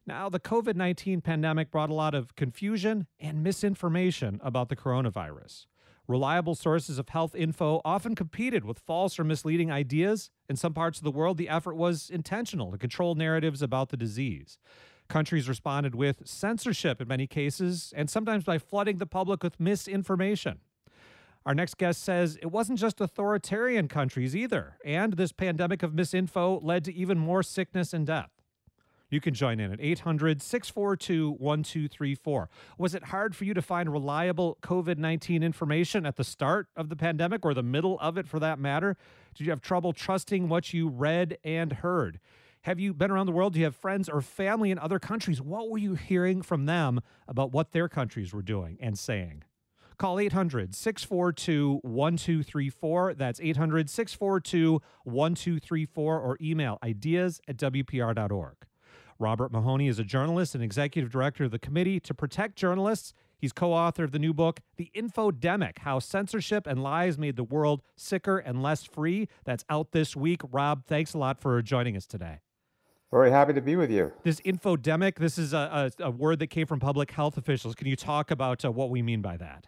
Now, the COVID-19 pandemic brought a lot of confusion and misinformation about the coronavirus. Reliable sources of health info often competed with false or misleading ideas. In some parts of the world, the effort was intentional to control narratives about the disease. Countries responded with censorship in many cases, and sometimes by flooding the public with misinformation. Our next guest says it wasn't just authoritarian countries either, and this pandemic of misinfo led to even more sickness and death. You can join in at 800 642 1234. Was it hard for you to find reliable COVID 19 information at the start of the pandemic or the middle of it for that matter? Did you have trouble trusting what you read and heard? Have you been around the world? Do you have friends or family in other countries? What were you hearing from them about what their countries were doing and saying? Call 800 642 1234. That's 800 642 1234 or email ideas@wpr.org. Robert Mahoney is a journalist and executive director of the Committee to Protect Journalists. He's co-author of the new book, The Infodemic: How Censorship and Lies Made the World Sicker and Less Free. That's out this week. Rob, thanks a lot for joining us today. Very happy to be with you. This infodemic, this is a word that came from public health officials. Can you talk about what we mean by that?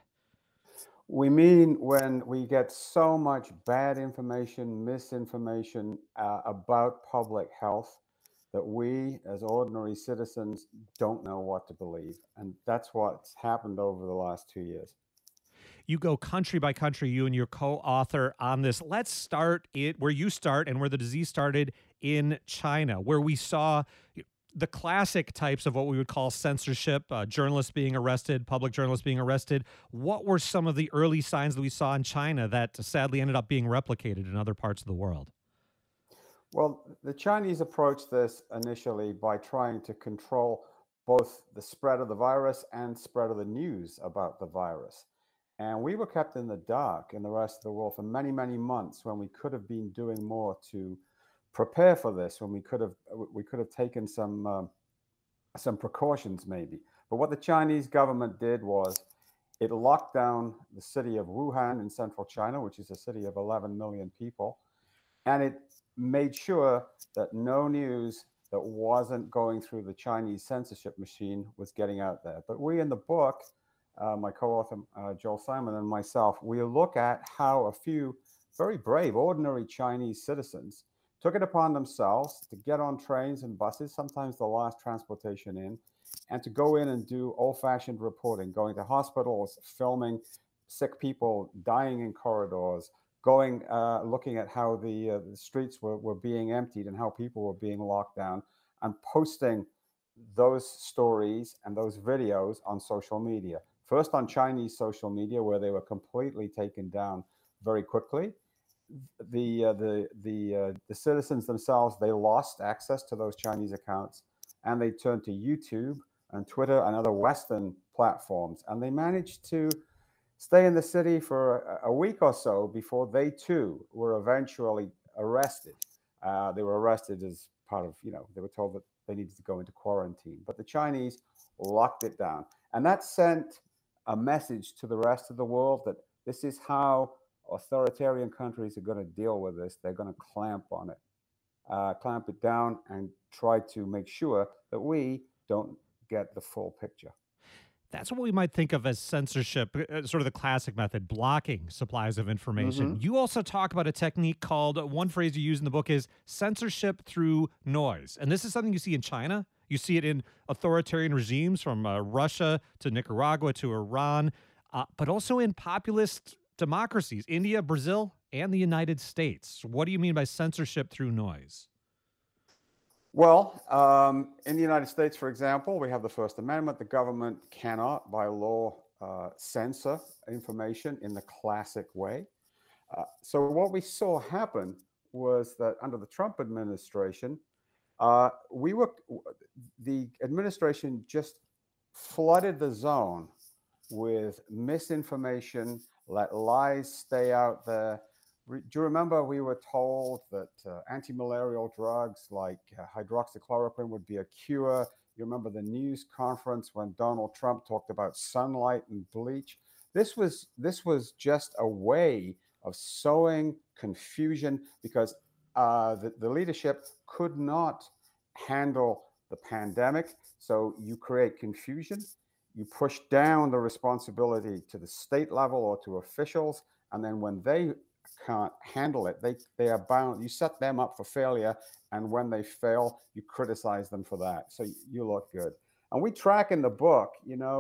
We mean when we get so much bad information, misinformation about public health that we as ordinary citizens don't know what to believe. And that's what's happened over the last 2 years. You go country by country, you and your co-author on this. Let's start it where you start and where the disease started in China, where we saw the classic types of what we would call censorship, journalists being arrested, public journalists being arrested. What were some of the early signs that we saw in China that sadly ended up being replicated in other parts of the world? Well, the Chinese approached this initially by trying to control both the spread of the virus and spread of the news about the virus. And we were kept in the dark in the rest of the world for many, many months when we could have been doing more to prepare for this, when we could have taken some precautions maybe. But what the Chinese government did was it locked down the city of Wuhan in central China, which is a city of 11 million people, and it made sure that no news that wasn't going through the Chinese censorship machine was getting out there. But we in the book, my co-author Joel Simon and myself, we look at how a few very brave, ordinary Chinese citizens took it upon themselves to get on trains and buses, sometimes the last transportation in, and to go in and do old-fashioned reporting, going to hospitals, filming sick people dying in corridors, going looking at how the streets were being emptied and how people were being locked down, and posting those stories and those videos on social media. First on Chinese social media, where they were completely taken down very quickly. The citizens themselves, they lost access to those Chinese accounts, and they turned to YouTube and Twitter and other Western platforms, and they managed to stay in the city for a week or so before they too were eventually arrested. They were arrested as part of, they were told that they needed to go into quarantine. But the Chinese locked it down. And that sent a message to the rest of the world that this is how authoritarian countries are going to deal with this. They're going to clamp on it, clamp it down, and try to make sure that we don't get the full picture. That's what we might think of as censorship, sort of the classic method, blocking supplies of information. Mm-hmm. You also talk about a technique called, one phrase you use in the book is censorship through noise. And this is something you see in China. You see it in authoritarian regimes from Russia to Nicaragua to Iran, but also in populist democracies, India, Brazil, and the United States. What do you mean by censorship through noise? Well, in the United States, for example, we have the First Amendment. The government cannot, by law, censor information in the classic way. So what we saw happen was that under the Trump administration, the administration just flooded the zone with misinformation, let lies stay out there. Do you remember we were told that anti-malarial drugs like hydroxychloroquine would be a cure? You remember the news conference when Donald Trump talked about sunlight and bleach? This was just a way of sowing confusion because the leadership could not handle the pandemic. So you create confusion, you push down the responsibility to the state level or to officials, and then when they can't handle it, they are bound. You set them up for failure, and when they fail, you criticize them for that. So you look good. And we track in the book,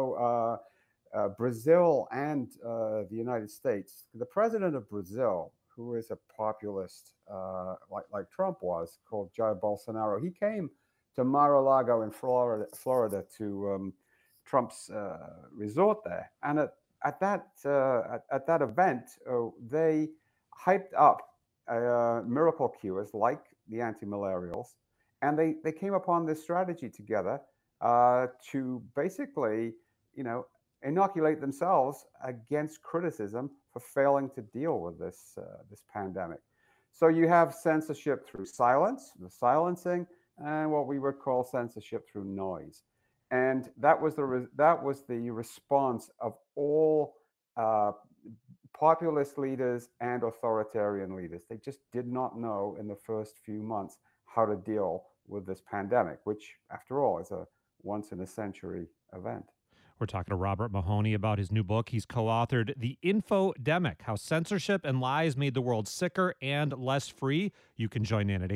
Brazil and the United States. The president of Brazil, who is a populist like Trump was, called Jair Bolsonaro, he came to Mar-a-Lago in Florida to Trump's resort there, and at that event, they hyped up miracle cures like the anti-malarials, and they came upon this strategy together to basically, inoculate themselves against criticism for failing to deal with this pandemic. So you have censorship through silence, the silencing, and what we would call censorship through noise. And that was the response of all populist leaders and authoritarian leaders. They just did not know in the first few months how to deal with this pandemic, which, after all, is a once in a century event. We're talking to Robert Mahoney about his new book. He's co-authored The Infodemic, How Censorship and Lies Made the World Sicker and Less Free. You can join in at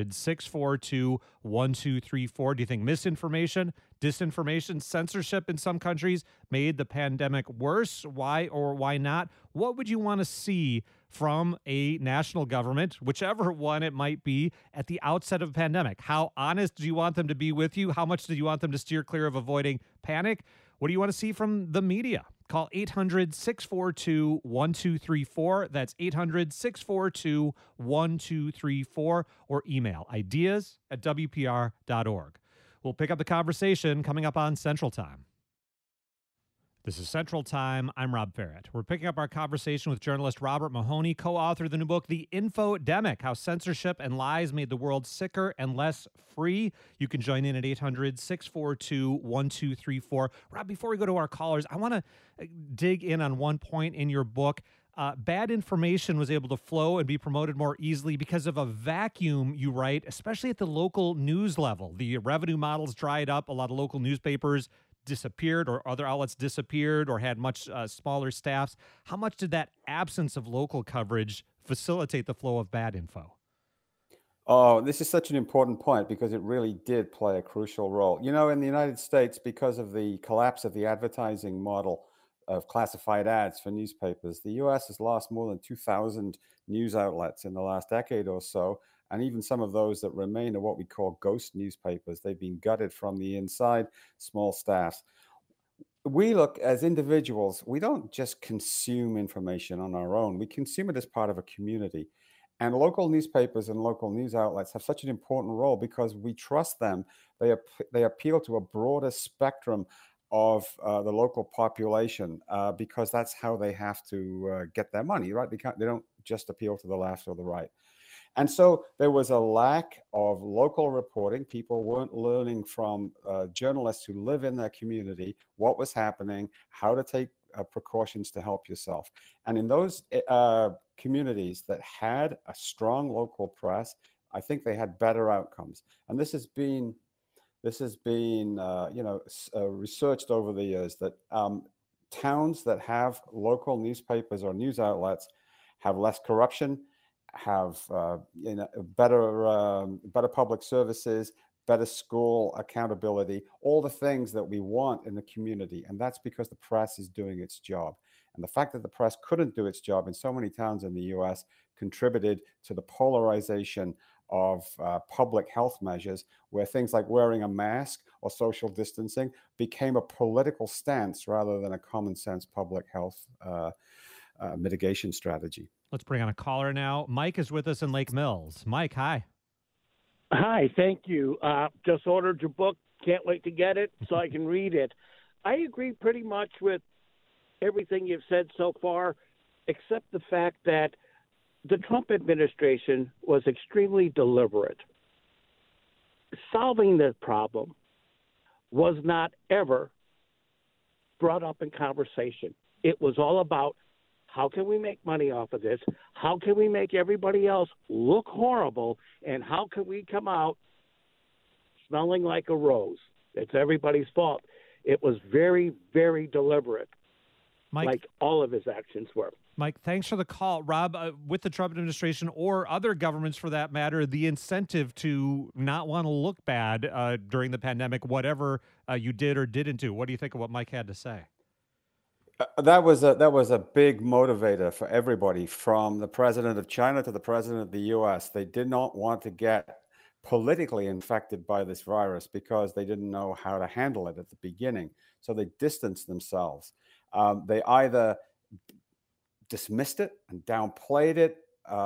800-642-1234. Do you think misinformation, disinformation, censorship in some countries made the pandemic worse? Why or why not? What would you want to see from a national government, whichever one it might be, at the outset of a pandemic? How honest do you want them to be with you? How much do you want them to steer clear of avoiding panic? What do you want to see from the media? Call 800-642-1234. That's 800-642-1234, or email ideas@wpr.org. We'll pick up the conversation coming up on Central Time. This is Central Time. I'm Rob Farrett. We're picking up our conversation with journalist Robert Mahoney, co-author of the new book, The Infodemic, How Censorship and Lies Made the World Sicker and Less Free. You can join in at 800-642-1234. Rob, before we go to our callers, I want to dig in on one point in your book. Bad information was able to flow and be promoted more easily because of a vacuum, you write, especially at the local news level. The revenue models dried up. A lot of local newspapers disappeared, or other outlets disappeared, or had much smaller staffs. How much did that absence of local coverage facilitate the flow of bad info? Oh, this is such an important point because it really did play a crucial role. In the United States, because of the collapse of the advertising model of classified ads for newspapers, the U.S. has lost more than 2,000 news outlets in the last decade or so. And even some of those that remain are what we call ghost newspapers. They've been gutted from the inside, small staffs. We look as individuals, we don't just consume information on our own. We consume it as part of a community. And local newspapers and local news outlets have such an important role because we trust them. They appeal to a broader spectrum of the local population because that's how they have to get their money, right? They don't just appeal to the left or the right. And so there was a lack of local reporting. People weren't learning from journalists who live in their community what was happening, how to take precautions to help yourself. And in those communities that had a strong local press, I think they had better outcomes. And this has been researched over the years that towns that have local newspapers or news outlets have less corruption, have better public services, better school accountability, all the things that we want in the community. And that's because the press is doing its job. And the fact that the press couldn't do its job in so many towns in the US contributed to the polarization of public health measures, where things like wearing a mask or social distancing became a political stance rather than a common sense public health mitigation strategy. Let's bring on a caller now. Mike is with us in Lake Mills. Mike, hi. Hi, thank you. Just ordered your book. Can't wait to get it so I can read it. I agree pretty much with everything you've said so far, except the fact that the Trump administration was extremely deliberate. Solving this problem was not ever brought up in conversation. It was all about, how can we make money off of this? How can we make everybody else look horrible? And how can we come out smelling like a rose. It's everybody's fault. It was very, very deliberate, Mike, like all of his actions were. Mike, thanks for the call. Rob, with the Trump administration or other governments for that matter, the incentive to not want to look bad during the pandemic, whatever you did or didn't do. What do you think of what Mike had to say? That was a big motivator for everybody, from the president of China to the president of the U.S. They did not want to get politically infected by this virus because they didn't know how to handle it at the beginning. So they distanced themselves. They either dismissed it and downplayed it,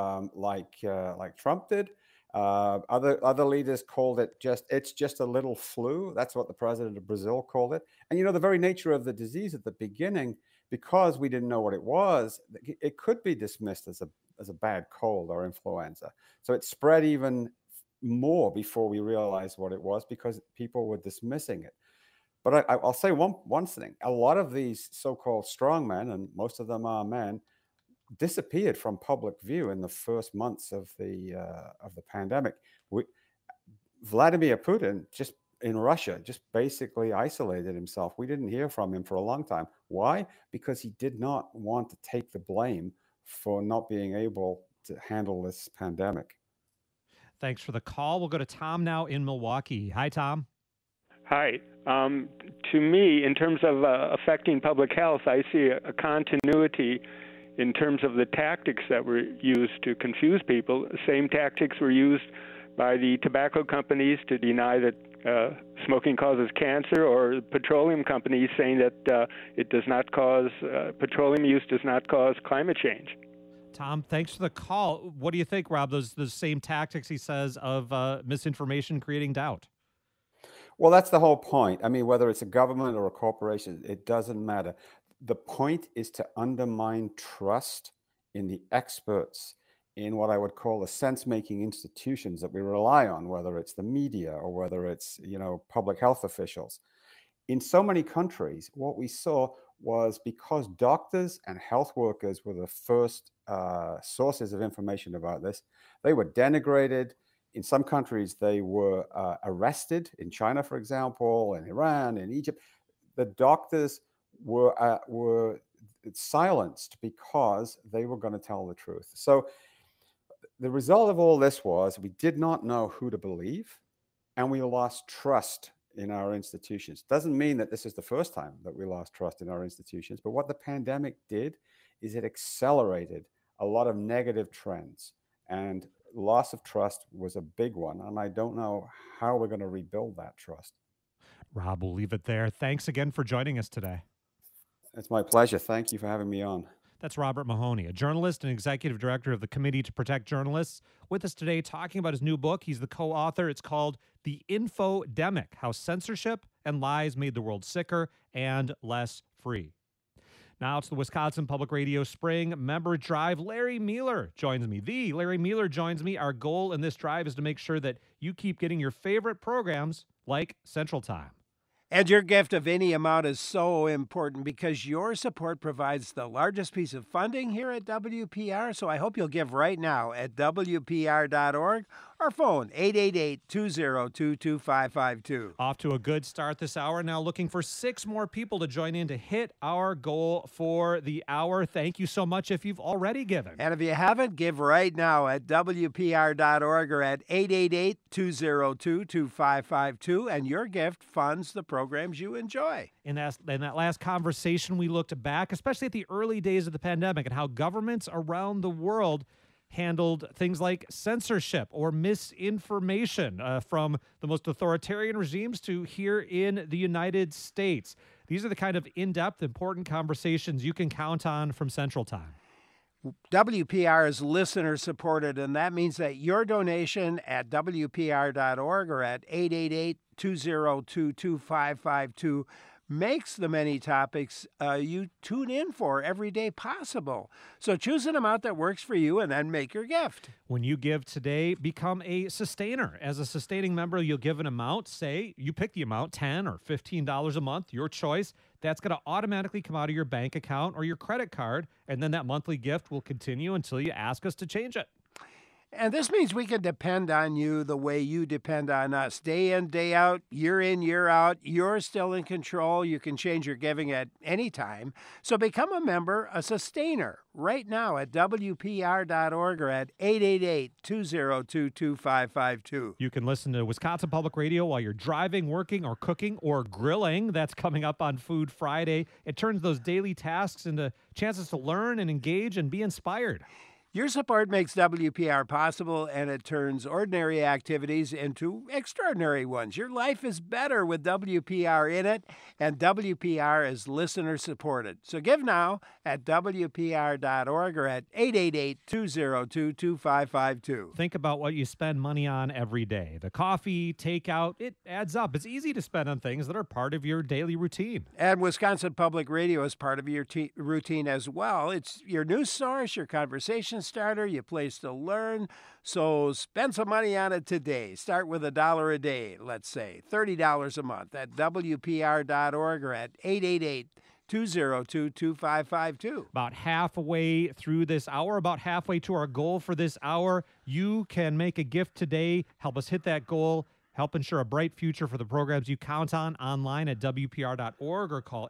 like Trump did. Other leaders called it it's just a little flu. That's what the president of Brazil called it. And the very nature of the disease at the beginning, because we didn't know what it was, it could be dismissed as a bad cold or influenza. So it spread even more before we realized what it was, because people were dismissing it. But I'll say one thing: a lot of these so-called strongmen, and most of them are men, disappeared from public view in the first months of the pandemic. Vladimir Putin in Russia just basically isolated himself. We didn't hear from him for a long time. Why? Because he did not want to take the blame for not being able to handle this pandemic. Thanks for the call. We'll go to Tom now in Milwaukee. Hi, Tom. Hi. To me, in terms of affecting public health, I see a continuity in terms of the tactics that were used to confuse people. The same tactics were used by the tobacco companies to deny that smoking causes cancer, or petroleum companies saying that it does not cause, petroleum use does not cause climate change. Tom, thanks for the call. What do you think, Rob? Those same tactics, he says, of misinformation creating doubt. Well, that's the whole point. I mean, whether it's a government or a corporation, it doesn't matter. The point is to undermine trust in the experts, in what I would call the sense-making institutions that we rely on, whether it's the media or whether it's, public health officials. In so many countries, what we saw was, because doctors and health workers were the first sources of information about this, they were denigrated. In some countries, they were arrested. In China, for example, in Iran, in Egypt, the doctors were silenced because they were going to tell the truth. So the result of all this was, we did not know who to believe, and we lost trust in our institutions. Doesn't mean that this is the first time that we lost trust in our institutions, but what the pandemic did is it accelerated a lot of negative trends, and loss of trust was a big one. And I don't know how we're going to rebuild that trust. Rob, we'll leave it there. Thanks again for joining us today. It's my pleasure. Thank you for having me on. That's Robert Mahoney, a journalist and executive director of the Committee to Protect Journalists, with us today talking about his new book. He's the co-author. It's called The Infodemic: How Censorship and Lies Made the World Sicker and Less Free. Now it's the Wisconsin Public Radio Spring Member Drive. Larry Mueller joins me. Larry Mueller joins me. Our goal in this drive is to make sure that you keep getting your favorite programs like Central Time. And your gift of any amount is so important, because your support provides the largest piece of funding here at WPR. So I hope you'll give right now at WPR.org or phone 888-202-2552. Off to a good start this hour. Now looking for 6 more people to join in to hit our goal for the hour. Thank you so much if you've already given. And if you haven't, give right now at WPR.org or at 888-202-2552. And your gift funds the programs you enjoy. In that last conversation, we looked back, especially at the early days of the pandemic, and how governments around the world handled things like censorship or misinformation, from the most authoritarian regimes to here in the United States. These are the kind of in-depth, important conversations you can count on from Central Time. WPR is listener supported, and that means that your donation at WPR.org or at 888-202-2552 makes the many topics you tune in for every day possible. So choose an amount that works for you and then make your gift. When you give today, become a sustainer. As a sustaining member, you'll give an amount. Say you pick the amount, $10 or $15 a month, your choice. That's going to automatically come out of your bank account or your credit card, and then that monthly gift will continue until you ask us to change it. And this means we can depend on you the way you depend on us. Day in, day out, year in, year out. You're still in control. You can change your giving at any time. So become a member, a sustainer, right now at WPR.org or at 888-202-2552. You can listen to Wisconsin Public Radio while you're driving, working, or cooking, or grilling. That's coming up on Food Friday. It turns those daily tasks into chances to learn and engage and be inspired. Your support makes WPR possible, and it turns ordinary activities into extraordinary ones. Your life is better with WPR in it, and WPR is listener-supported. So give now at WPR.org or at 888-202-2552. Think about what you spend money on every day. The coffee, takeout, it adds up. It's easy to spend on things that are part of your daily routine. And Wisconsin Public Radio is part of your routine as well. It's your news source, your conversation starter, your place to learn. So spend some money on it today. Start with $1 a day, let's say, $30 a month at WPR.org or at 888-202-2552. About halfway through this hour, about halfway to our goal for this hour, you can make a gift today. Help us hit that goal. Help ensure a bright future for the programs you count on online at WPR.org or call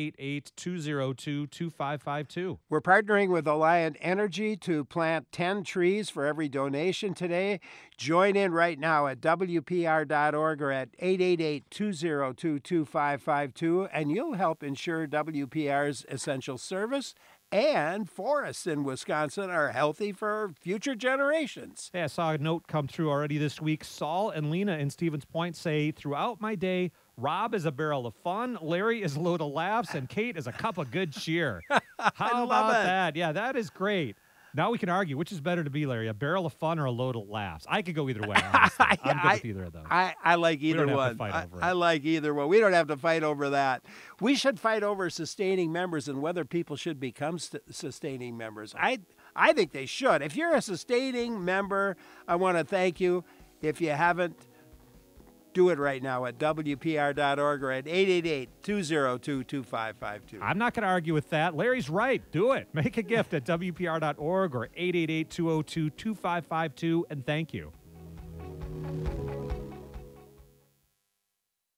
888-202-2552. We're partnering with Alliant Energy to plant 10 trees for every donation today. Join in right now at WPR.org or at 888-202-2552, and you'll help ensure WPR's essential service and forests in Wisconsin are healthy for future generations. Hey, I saw a note come through already this week. Saul and Lena in Stevens Point say, throughout my day, Rob is a barrel of fun, Larry is a load of laughs, and Kate is a cup of good cheer. How about that? Yeah, that is great. Now we can argue, which is better to be, Larry, a barrel of fun or a load of laughs? I could go either way, honestly. I'm good with either of those. I like either We don't one. have to fight over it. I like either one. We don't have to fight over that. We should fight over sustaining members and whether people should become sustaining members. I think they should. If you're a sustaining member, I want to thank you. If you haven't, do it right now at WPR.org or at 888-202-2552. I'm not going to argue with that. Larry's right. Do it. Make a gift at WPR.org or 888-202-2552, and thank you.